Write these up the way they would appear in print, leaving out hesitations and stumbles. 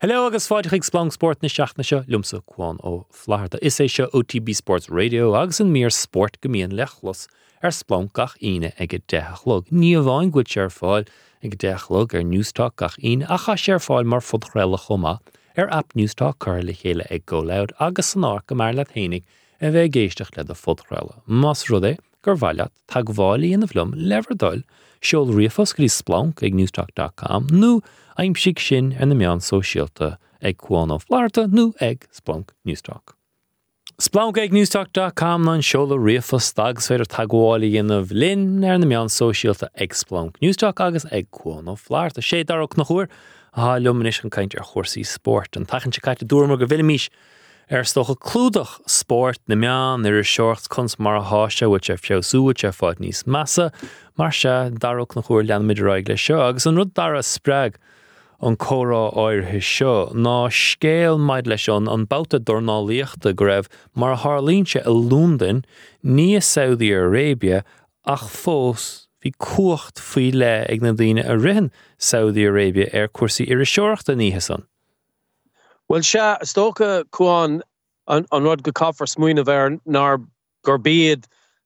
Hello agus fáideach Splunk Sport na seachna seo lumsa Cuan ó Florida. Is é seo OTB Sports Radio agus an mír sport gomíon lechlos Splunk gach ine ag dechlog. Ní a bhain gúid sé fáil ag dechlog Newstalk gach ine a cha sé fáil mar fud chréile chuma app Newstalk chuir le chéile ag go loud agus san ár go mar le thénig a bheith géisteach le a fud chréile. Mas rud é gur bhaileat tag bhálaí in a bhlum leverdul seol riafos grí Splunk ag newstalk.com nó aimsig sin ar na meán sóisialta ag Cuan ó Florida nó ag Splunk Newstalk. Splunk ag newstalk.com ná seola riafos tags féidir taghálaí in a bhlin ar na meán sóisialta ag Splunk Newstalk agus ag Cuan ó Florida. Sé darach nach chuair a luminis an caint ar chórsaí sport an tachan se caite dúrmar go bhfuil stocha clúdach sport na meán ar seocht cons mar a háise which a fiosú which a fáid níos massa mar se darach nach chuair lean mid roiig le seo agus an rud dar a sprag an córá áirthe seo ná scéal maid leis an bouta dornálaíochta go raibh mar a Harlínse a Lúndan ní a Saudi Arabia ach fós hí cuacht faoi le ag na daoine a rithean Saudi Arabia ar cuasaí ar seoireachta níthe san. Well, stocha Cuan an rud go caffar smuoine bhar nar gur bíad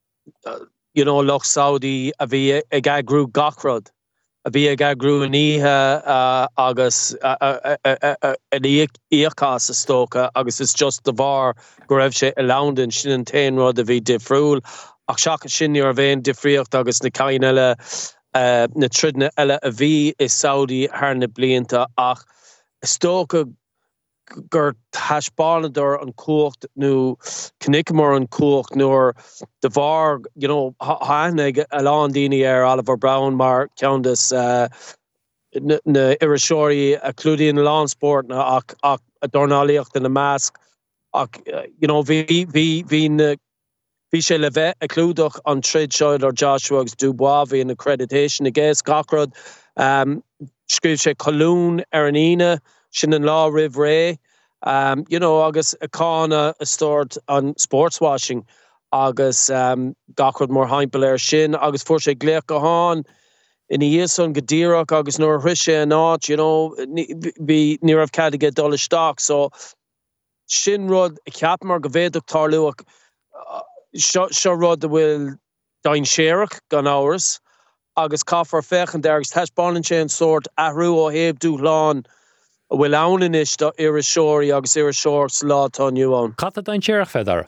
Loch Saudi a bhí ag agrú gachrod. A bhí ag agrú an íthe agus an íochás a stocha agus is just the bhar go raibh sé a London sin an tain rud a bhí difriúil ach seacha sin ar bhéin difriocht agus na cain eile na tridne eile a bhí is Saudi thar na blianta ach stocha gur thaisbáladar an cuacht nó cnicmar an cuacht nóir de bhar hánig a lán daoine ar Oliver Brown mar ceandas na iriseoirí a clúdaí na lánsport ach a dornálaíocht in na measc ach bhí sé le bheith a clúdach an trid seoil ar Joshua agus Dubois bhí an accreditation i gcéas gachrod scríb sé colún ar an ine sin an lá rih ré agus a cána a start an sports washing agus gachrod mór haimpel ar sin agus fuair sé gléach go háin in íosan go díreach agus nóir thuise an áit bhí ní raibh cadige dul isteach so sin rud a ceapmar go bhéadach tarlúach seo rud a bhfuil dain séireach gan áras agus caffar fechan agus teisbálann sé an sort ahrú ó héamh dúchláán a bhfuil ann is do iriseoirí agus iriseoirs látá nniuán. Cata dain séireach fedar?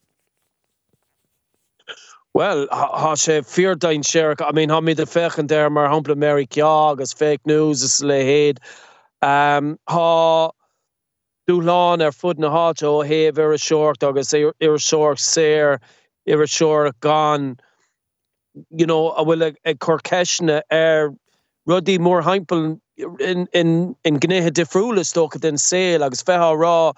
Well, há sé fear dain séireach. I mean, há míad a fechan der mar hampla Mary Ceá agus fake news is le héad. Há dúchláán ar fud na háte ó héamh iriseoirt agus iriseoir séir iriseoir gan a bhfuil ag corceisne ar rudí mór haimpel in gnéthe difriúla stocha den saoil agus feithá rá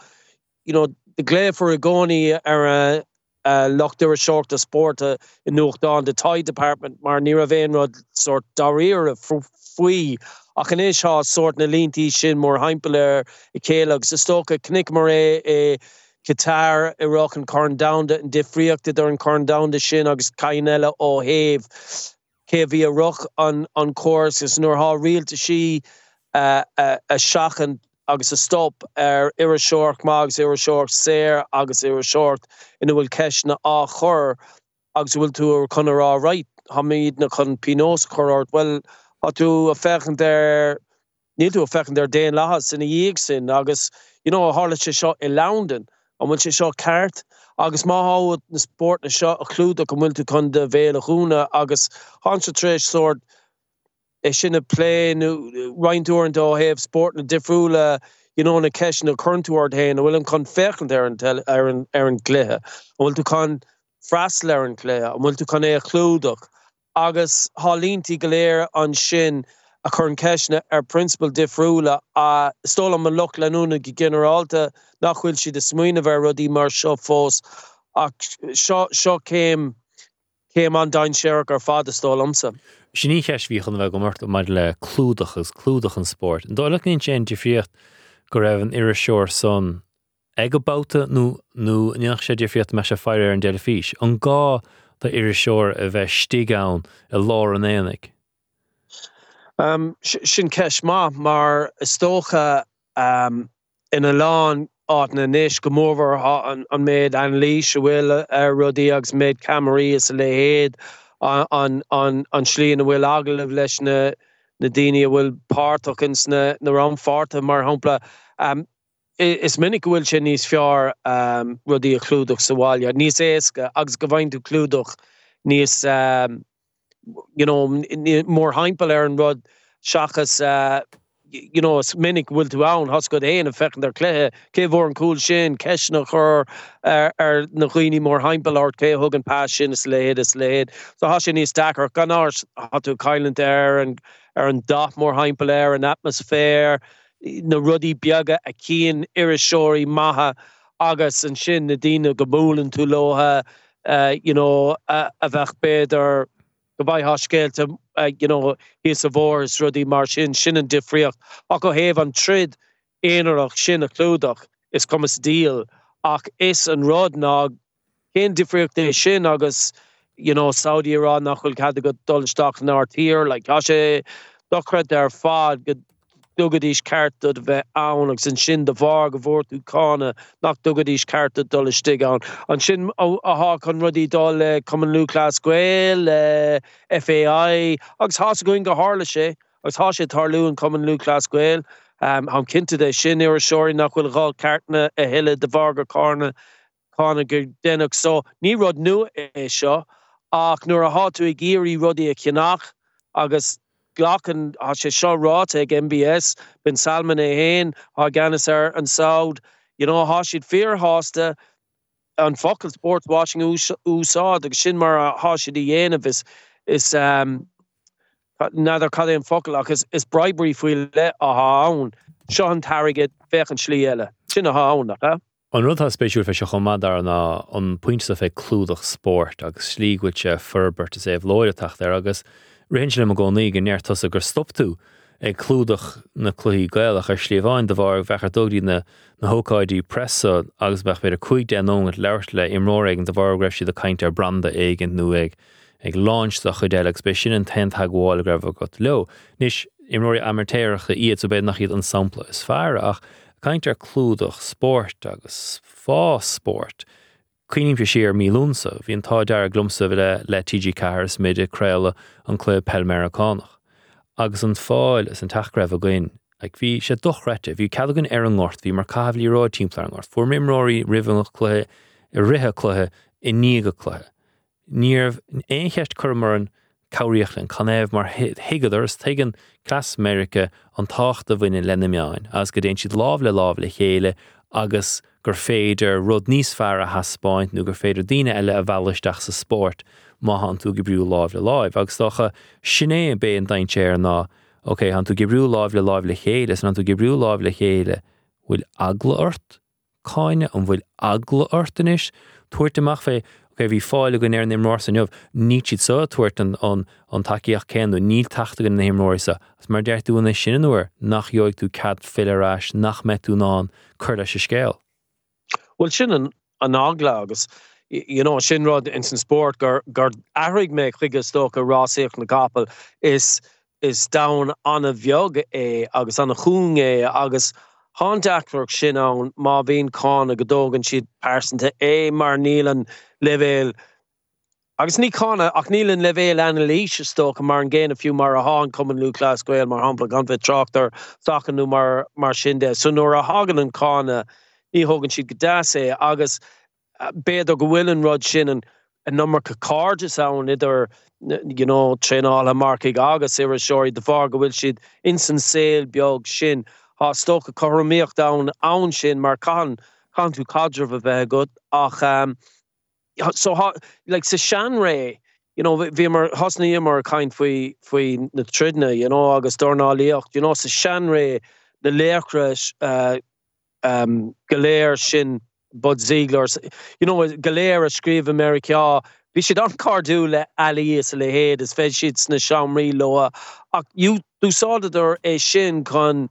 de gléifar a gcónaí ar locht iriseoirt a sport in nuachtáin the Tide Department mar ní a bhéon rud sort daríir a faoi ach an éis sort na líntaí sin mór haimpel ar i céile agus is stocha cnicmar é Qatar Iraq an Corn Downda an difriochta ar an Corn Downda sin agus cain eile ó héamh cé bhí a ruch an córas gus nuair há rialta si a seachan agus a stop ar iriseoirt agus iriseoirt séir agus iriseoirt ina bhfuil ceisna á chur agus bhfuil tú ar chun rá right ha míad na chun pinós churát well há tú a fechan der níl tú a fechan der déan lehas ina dhéag sin agus a hála sé seo i London an bhfuil sé seo ceart agus má háid na sport na seo a clúdach go bhfuil tú chun de bhéal a chúna agus háse tréis sort sin a play reinúir an dó héamh sport na difriúla na ceisina na chunúir héin a bhfuil an chun fechan ar an chluthe a bhfuil tú chun freastal ar an chluthe a bhfuil tú chun é a clúdach agus hálíntaí go léir an sin a chun ceisna ar principal difriúla a stóla man luch leúna go generalta nach bhfuil si de smuoine bhar rudí mar seo fós ach seo céim an dain séireach ar fad a stólamsa. Sin ní cheis bhíchan bheith go marta mar le clúdach an sport. An dóileach níon sin difriocht go raibh an iriseoir son ag go bouta nó níach sé difriocht me se fear ar an déile fís. An gá de iriseoir a bheith stigán a lár an éananig. Sin ceis mar is tócha in a lán áit na níis go mór an méid an líis bhfuil rudí agus méid Camarías le héad an slíon bhfuil aglah leis na daoine bhfuil páirteachins na ramfáirte mar hampla is minic bhfuil sin níos fear rudí a clúdach sa bháile níos éasca agus go bhain tú clúdach níos mór haimpel an rud seachas is minic bhfuil tú ann has go éana fechan ar cléthe cé bhór an cúil sin ceisna chur ar na chuoine mór haimpel ort cé thug an pás sin is léad so has sin níos dachar gan áir hat tú caiilant ar an dach mór haimpel ar an atmosfér na rudí beaga a cían iriseoirí maithe agus an sin na daoine go búlann tú lotha a bheith beidir go bhaid hascéilte híos a bhór is rudí mar sin an difriocht ach go héamh an trid éanaach sin a clúdach is cumas díal ach is an rud ná cén difriocht é sin agus Saudi Ará nach chuil cad go dulteach na tír le tá sé dochreid ar fád go dogadís carta bheith ann agus an sin de bhar go bhór tú cána nach dogadís carta dul istig an sin athá chun rudí dul le Common Lú Clás Gael FAI agus há goin go hála sé agus há sé tarlú an Common Lú Clás Gael an cinnte é sin ar seoirí nach bhfuil gáil cartna a hiile de bhar go cána gur dénach so ní rud nu é seo ach nuair a há tú i géirí rudí a cinach agus glachan a sé seo ráte ag MBS bin Salman é héin há ganas ar an Saud há siad fear hásta an focal sport watching úsáid agus sin mar há siad i dhéanamh is nadidir cad é an focal ach is bribery faoil le a há ann seo an tarigid fechan slí eile sin a há annach An rudtha spéisiúil fe se chomad ar an puinte sa fé clúdach sport agus slí goite ferbert is éh loireteach ar agus réinsle a gcónaí go neartas a gur stoptú ag clúdach na cluí gaelach ar slíomháin de bhar bhechar dogdí na hócáidí pressa agus bheith beidir chuig denón at leirt le imróir ag de bhar greibh siad a caint ar branda éigen nó ag láint a chuidéil agus be sin an tent haagháil greibh go leo. Nis imróir amartéirecha iad so bed nach iad an sampla is fearr ach caint ar clúdach sport agus fás sport. Cuoinín fi siar mílúnsa, hí an tá dear glumsa le TG Cahars mid a creile an club Pelmericánach. Agus an fáil is an tachreibh a gin, ag bhí sé dochrete, bhí cadagan ar an ngort, bhí mar cahabhlí ráid timpla an ngort, fuair mimróí rivanach cluthe, I rithe cluthe, I níga cluthe. Níor éoncheist chur an cauríochlan, canéibh mar higadar is tegan Clas America an tácht a bhaine lenne meáin, as go déon siad lábh le chéile agus gur féidir rud níos fearr a haspáint nó gur féidir daoine eile a bheileisteach sa sport má han tú go briú lábh le láimh. Agus docha sinné bé an daint séir ná, ok, han tú go briú lábh le chéile, san tú go briú lábh le chéile bhfuil agla ort cáine an bhfuil agla ortanis, tuairteach fé ok, bhí fáil go néir nimróir san jobh, ní siad sa tuairt an takeíoch céanú, ní tachta go nimróirsa, as mar deirtú na sin nuair nach joig tú cad fileráis, nach metú ná chuir leis a scéal. Well sin an agla agus sin rud in san sport gur ahraig me chuige stocha rásaíoch na capel is down an a bheog agus an a chuún agus há deachlach sin an má bhíon cána go dógan siad persanta mar nílan levéil agus ní cána ach nílan levéil analíse stocha mar an ggéana fiú mar a há Common Lú Clás Gael mar hampla gan bheith tráchtar sachanú mar sin de so nuair a hagan an cána ní hogan siad go dása agus béidir go bhfuil an rud sin an nummer ca cardis ann idir tréála marcaigh agus ar a seoirí de bhar go bhfuil siad insan saoil beag sin há stocha choramíocht ann sin mar can tú cadrah a bheith good ach so like sa sean ré bhí mar hasnaí mar caint faoi na tridna agus dornáíocht sa sean ré na léachra galéir sin Bud Ziegler galéir a scríomh America bhí siad an cardú le alíos le héad is fed siad sna seamraí loa ach dúsáidir é sin chun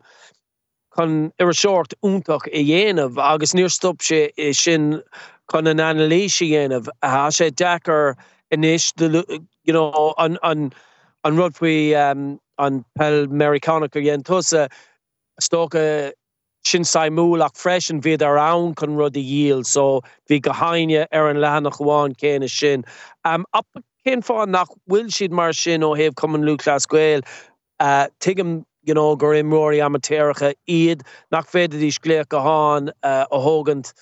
ar a seoirt úntach i dhéanamh agus níor stop sé é sin chun an analíse dhéanamh a sé dechar inis an rud faoi an Pelmericánach ar dhéan tusa stocha sin saimúlach freisin vid around con rud yield so vi gohaine an lehanach wan céine sin up cén fá nach will siad mar sin ó heh cum an Lúclas Gael tigam gur imróí amatéiricha iad nach féidir dís gléach go háin ó hógant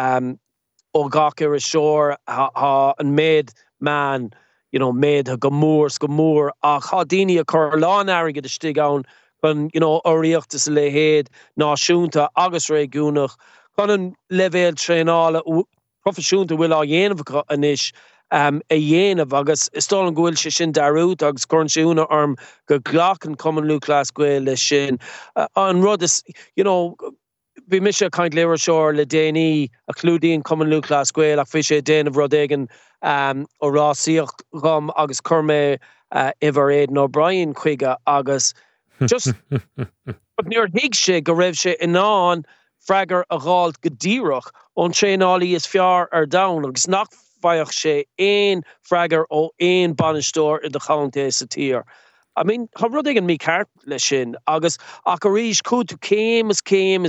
ó gachar a seoir ha an méid man méid ha gomór a cha daoine a chur lán airige de stig ann chun oíochttas le héad náisiúnta agus réúnach chun an levéil tréála profisiúnta bhfuil á dhéanamh inis a dhéanamh agus istá an ghfuil se sin darút agus chuirsiúna arm go ghlachan Cumann Lúclas Gael le sin an rud is bhí mis se kaint léir seoir le déanaí a clúdaíon Cumann Lúclas Gael ach fi sé déanamh rud éigen ó rásíocht gom agus chumé Ivar Aidan O'Brien chuige agus just níor hiig sé go raibh sé inán freigar a gháil go díreach ón tréálaí is fear ar dam agus nach bhaoch sé éon freigar ó éon banistóir i de chaunta sa tír. I mean, ha rud igen mí ceart le sin agus ach a ríis cútú cémas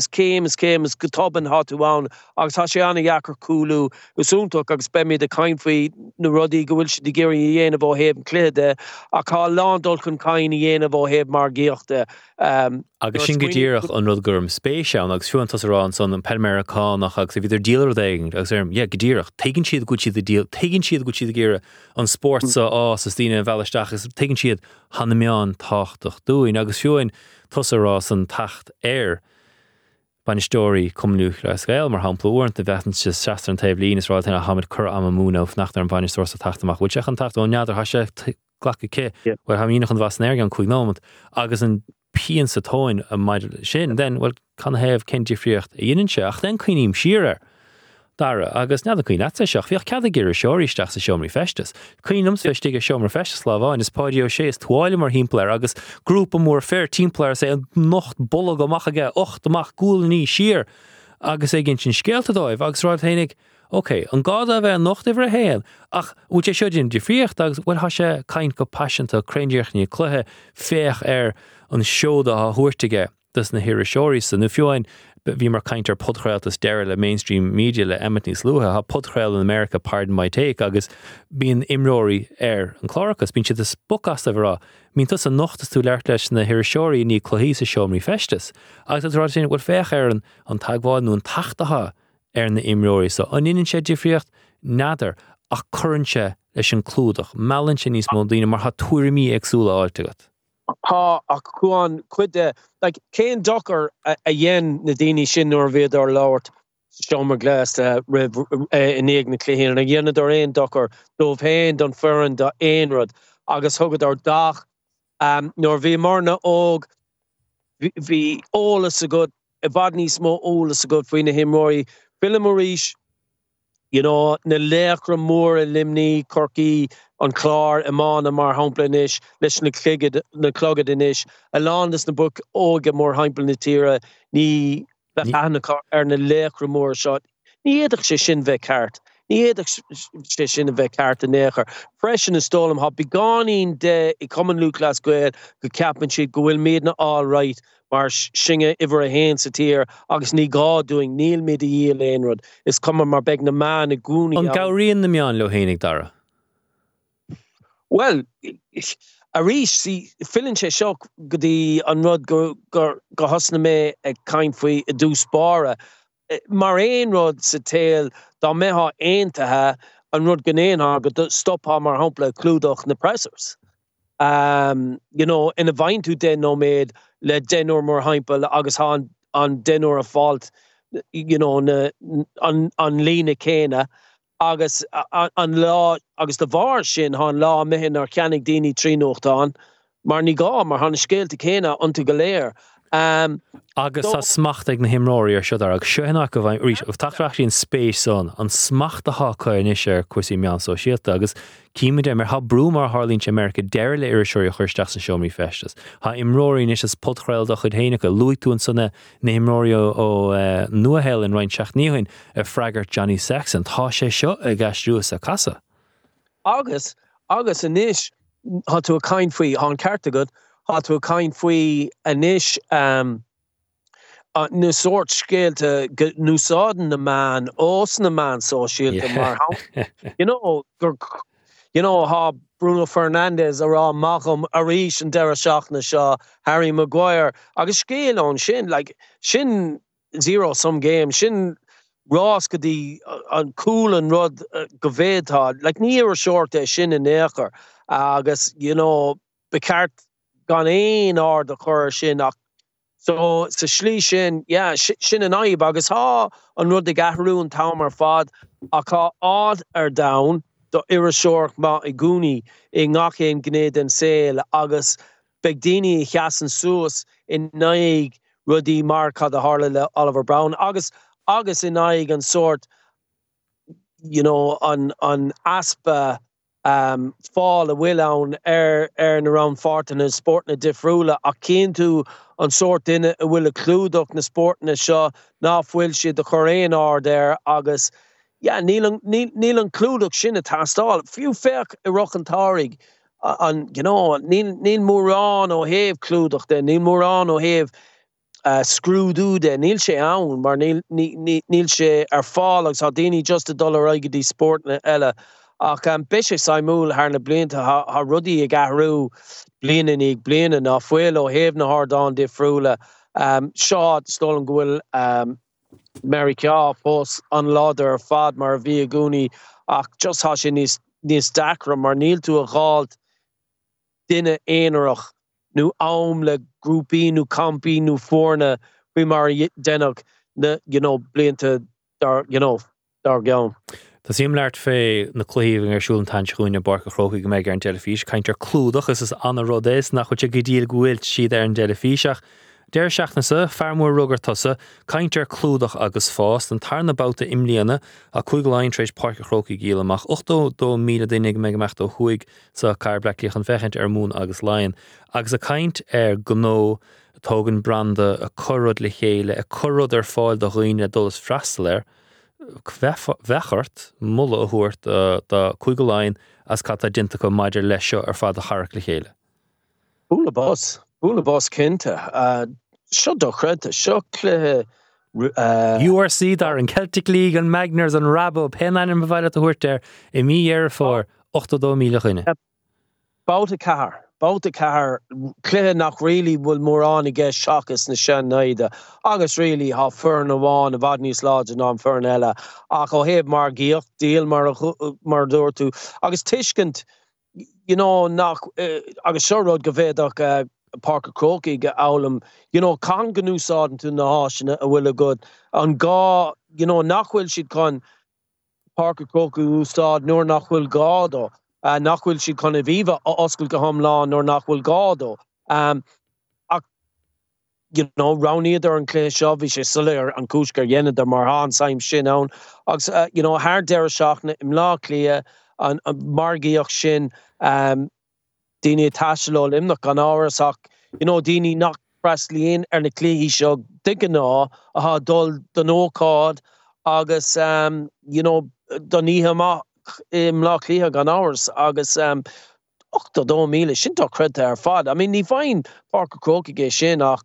go toban hatú ann agus tá sé anna dhheachar coolú gosúntaach agus be de caiinfaí na rudaí go bhfuil si de géirí dhéanamh ó héb cléide a cá ládul chun caiin dhéanamh ó héb mar gíochta agus sin go ddíireach an rud gurm spéisián agus fiúantas rán son an Pelmericánach agus bhíidir díalar daing agus go ddíireach tegann siad go siad a díal tegann siad go siad a géire an sport sa sa tíine bheileisteach is tegann siad hanna meán táchtach dúin agus fiúin tosarás an tacht banistóí Cumann Lúclas Gael mar hampla uairnt a bheitn se seaachtar an taobh línas ráil tena hamid cur am múna nach ar an banistóir sa taachtamach bhfuil seach an tacht ó neadidir ha sé ghlacha cé bhfuil ha míach an bhasnéir an chuig nómant agus an píon sa tóin a maidid sin den bhfuil can hebh cin difriocht a dhéanaan se ach den chuoiníim siar dara agus nead a chuoin atsa seach bhíoch cad a gur a seoiríisteach sa seomraí festas. Chuoinm festig a seomra festas láháin is páidio sé is tuáile mar hímpleir agus grúpa mór fair teampleir sé an nocht bolla go machaige 8 amach gúlaní siar agus é ginn sin scéalta dóibh agus ráid thénig okay, an gáda bheith nocht ibre héal ach út sé seodin difriocht agus bhfuil ha sé caint go passionanta craindíochní cluthe féach an seoda a thuirtige dus na hir seoirí sa na fiúin bhí mar caintar podchrailtas deire le mainstream media le Emmet níos luha ha podchrail in America pardon my take agus bíon imróí an chlárachas bín siad is bucas a bhrá mín tus an nochtas tú leart leis na hir seoirí ní chluhí sa seomraí festas agus rá sin bhfuil féach an tagháil nó an tachtatha na imróí so an inan sé difriocht nádar ach churanse leis an clúdach meallann sé níos mó daoine mar ha tuairimí agsúla áiltegat. Ha ach chuan cuide like céan dochar a dhéan na daoine sin nuair bhéad ar labhart seomar glas ribh in éag na cluichín a dhéanad ar éon dochar dómh héin don fearan do éon rud agus thugad ar dach nuair bhí marna óg bhí ólas a go i bhd níos mó ólas a go faoin na himróí Bill Maurice na léachra mór a limní Corky an chlár imán a mar hampla inis leis na clogad inis a lándas na book óga mór hampla na tíre ní ana ar na léachra mór seo ní éadach sé sin bheith ceart ní éadach sé sin a bheith ceart a néachar freisin is stólam ha beáín de I Cumann Lúclas Gael go ceapan siad go bhfuil méad na all right mar singe iver a hen sa tír agus ní gá doing níl mid a díal éonrod is cumar mar beg na man a gúni an gairíon na meán le hénig dara well a rís si fillin sé seo go dtí an rud go hosna mé ag caint faoi a dús bara mar éon rud sa téal dá métha aontathe an rud gnéonha go stopá mar hampla clúdach na pressers in a bhain tú den nóméid le denúir mór haimpel agus an denúir a fáilt an lína céine agus an lá agus de bhar sin há lá méhin ar ceannig daoine trínochtán mar ní gá mar hána scéalta céine antu go léir agus a smacht ag na himróí ar siodar agus seohanna go bhain rís of tachreachtaí an spéis son an smacht a hácair is ar cuasí meán so síalta agus cíime mar ha brú mar Harlín America deir le ar seoir chuirteach sa seomraí festas ha imróí is is podchrail do chud héanacha luigh tú an sanna na himróí ó nuahéil in roiin seach níhain a freigart Johnny Sexton tá sé seo a gasúas a casa agus inis há tú a caint faoi an cearta go há tú a caint faoi inis nu soort skeelte nu saden de man osne man so shield maar ha Bruno Fernandes ra Malcolm Arish and Dara Shachna Shaw Harry Maguire agus scale on shin like shin 0-sum game shin Ross could the cool and rud govedha like near short shin in necher agus Picard gan ein or the chor shin so sa slí sin sin an aib agus há an rud de gahrún tamar fad a cá ád down do iriseoirc má I gúni I ngachéim gnéad an saoil agus begdíine cheasan suas in naig rudí mar cad a harla le Oliver Brown agus in naig an sort an aspa fall a bhfuil ann around fartan na sportna difriúla a cén tú an sort duine a bhfuil a clúdach na sportna seo náfuil siad a choréin ár there agus níl an clúdach sin a tastáil fiú fech I rochan tárig an níl mórrán ó héh clúdach de níl mórrán ó héh scrúdú de níl sé ann mar níl sé ar fáil agus há daoine just a dul aigeidí sportna eile ach bishe Saimúl haar na blianta ha rudí a gahrú blianan ag blianan á fuil ó héh na hardán difriúla seo stolan gohfuil Mary Ceá fós an láidir ar fad mar bhí a gúni ach just há sin níos dacra mar níl tú a gáilt duine éanaach nó am le grúpaí nó campaí nó fórna bhí mar denach na blianta dar gaan. Tá sim leart fé na chluíomh ar siúlan tansúine barca chrócaí go méid ar an telefís, caintear clúdach is anna rodéis nach chute go díal gohfuilt siad ar an telefíseach. Deir seachnasa, fearmór rugar tusa, caintear clúdach agus fást an tarna bouta imlíana a chuig láin tréis parca chrócaí gíal amach 8 míle duine megamecht ó chuig sa cair blecíoch an fechint ar mún agus láin. Agus a caint ar gnó tógan branda a corrod le chéile, a corrod ar fáil do chuoine dullas freistal Vechart mulle a hoort de kugelijn as cat dinta go maidir leisio ar fad a charach le chéile. Búla bás cinnte. Seo do chreidte, seo cluthe URC dar an Celtic League an Magners an Rabo penain an bhhaile a thuirt der I mí ar for 8 míle chuine. Bouta cahar cluthe nach really bhfuil mórrán I gceist seachas na sean naide agus really há fearn amháin a bhad níos láid an ná fearn eile ach ó héb mar gíocht díal mar dúir tú agus tuiscint nach agus seoród go bhéadach Parker Croaky go álam can gnúsádan tú na háisina a bhfuil a good an gá nachhfuil siad chun Parker Croaky úsáid nuair nachhfuil gádó nachhfuil siad chun a bhíomh oscail go thomláin nuair nachhfuil gádó ach roníidir an clé seo bhí sé sulir an cúscar dhéanaidir mar há saim sin ann agus thar deire seachna im lá clia an margaíoch sin Dini taiisiúil imnach an áras ach daoine nach freslíonn ar na clíí seo duige ná a há dul don ócád agus don níhamach im lá clíthe gan áras agus 8 míle sin tá creidte ar fad. I mean ní bhain Parker Croaky é sin ach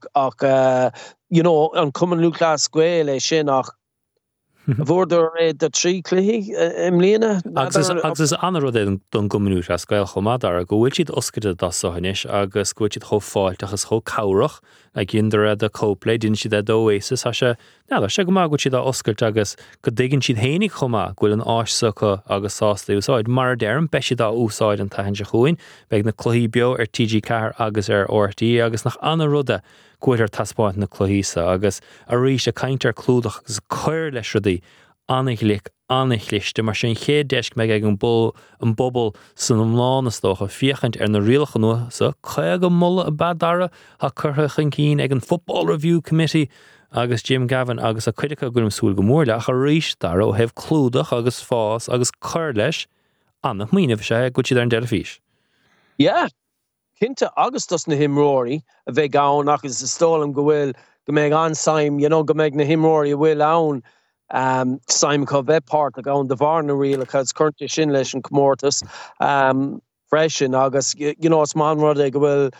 an cuman Lucas Squale é sin ach Bhórdur de trí clí im líana? Agus is anna rud don gominú a scail chomadar a go bhfuil siad oscaide dasáis agus go siad cho fáilt agus cho cabhrach a gindar a cópla din siad a dóéisas a se se go má go siad a oscailt agus go dtéigann siad hénig chomá ghfuil an áissacha agus sásta úsáid mar dearm be siad a úsáid an tahann se chuin beag na chluí beo ar TG Car agus ar RTí agus nach anna ruda Gwyr taspáint na chluhísa agus a rís a caintear clúdach agus chuir leis rudaí annighliste mar sin chéad deisc meid ag an bobbal san amlánastócha fiachant ar na rialcha nua sa chuig go mulla a badara a churthachan cín ag an Football Review Committee agus Jim Gavin agus a cuidecha gúim súil go mórla a rís dar ó hebh clúdach agus fás agus chuir leis anna míanamh sé go siad ar an delafís. Yeah. Cinnte agus na himróí a bheith gán agus is stólam go bhfuil go méid ansaim, go méid na himróí a bhfuil ann saim có bheithpáirt a gán de bhar na rial a chud chuirte sin leis an comórtas freisin agus is man rud go bhfuil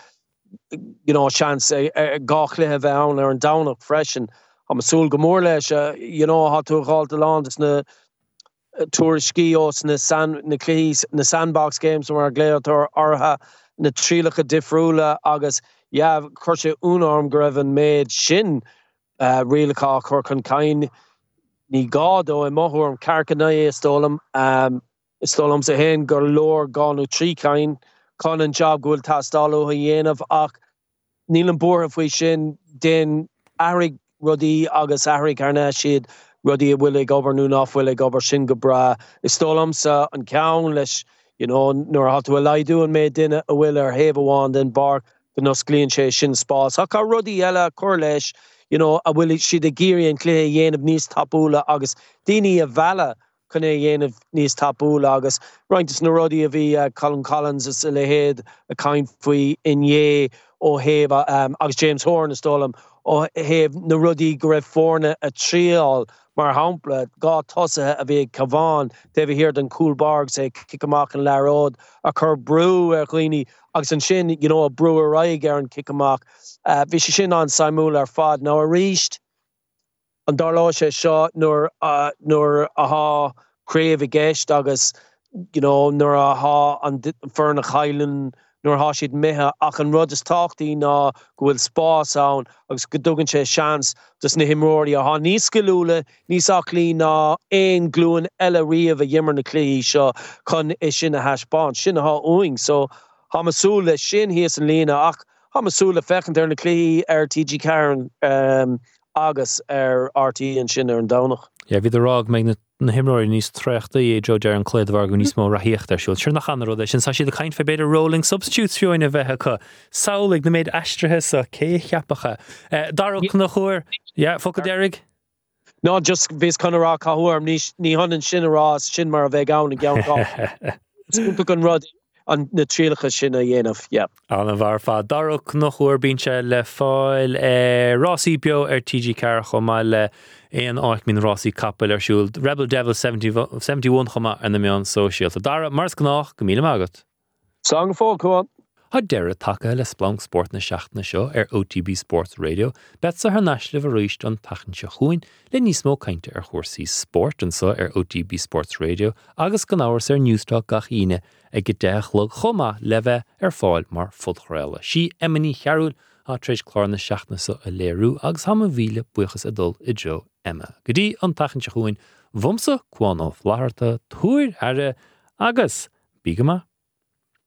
chance gach le bhean ar an downach freisin am súl gomór leis hat tú gáil de land is na tour ski os na clís na sandbox games mar gléirtar ortha na trílacha difriúla agus chuir sé únarm go raibh an méid sin rialachá chur chun cain ní gádó I mothúm carcanna stólam stólam sa hen gur leor gáú trí cain chun an job gohfuil tastáú a dhéanamh ach níl an bór a faoi sin den airigh rudí agus airigh arna siad rudí a bhfuil ag obair nó nach bhfuil ag obair sin go bra is stólam sa an ceann leis nuair hatú a leidú an méid duine a bhfuil ar thaobh amháin den bar go nos glíonn sé sin spás ach rudí eile chur leis a bhfuil siad a géirí an clé dhéanamh níos tapúla agus daoine a bheala chun é dhéanamh níos tapúla agus rointas na rudí a bhí Colin Collins is le héad a caint faoi inné ó thaobh agus James Horan is dólam ó thaobh na rudí go raibh fórna a tríáil mar hampla gá tosathe a bhí cabháin de bhí hir den coolbarg sé kick amach an leród a chur brú ar chuoine agus an sin a brú a raig ar an kick amach bhí sé sin an saimúil ar fad ná a ríist an darlá sé seo nuair athá créamh i gceist agus nuair athá an fearna chaileann nuair há siad mithe ach an rud is táchtaí ná go bhfuil spás ann agus go dtugann sé seans dus na himróirí athá níos scoilúla níos aclaí ná éon glúin eile riamh a dhéimar na clí seo chun é sin a thaispáin sin athá uing so ha masúla sin híos an lína ach ha masúla fechant ar na clí ar TG Cairn agus ar RT an sin ar an dánach. Ja, bhí rág meid na himráí níos trechta Joe ar an cléadhhar go níos mó rathíocht ar siúil. Sure nach anró sin sa siad a caint fé beidir rolling substitutes fiúin a bheitthe chu saoigh na méid eistrithe sa cé cheapacha. Darach nach chuir, foca Derrig? No, just bhís chunará cahuairm ní hanan sin ará sin mar a bheith ann an gceann Súpa an rud an na trílacha sin a dhéanamh, An bhar fad. Darach nach chuir bíonse le fáil Rossi Bio ar TG Cairn chomáil le éon 8,000 Rossi capel ar siúil Rebel Devil 71 chuma ar na meán social. So Dara, mars gnách, go míle mágat. Sang fó, chuan. Tá deire take le splunk sport na seachna seo ar OTB Sports Radio, bet sa neisle a ríist an tachan se chuin le níos mó cainte ar chósaí sport an sa ar OTB Sports Radio agus gan áhars ar newstalk gach ine ag go deachlog chuma le bheith ar fáil mar fudchréile. Si Emily Chearúil a treis chlár na seachna sa a léirú agus ha a bhíle buchas a dul I Joe Emma. Godí an tachan se chuin bhumsa cuán ó flaharta túir ar agus bígama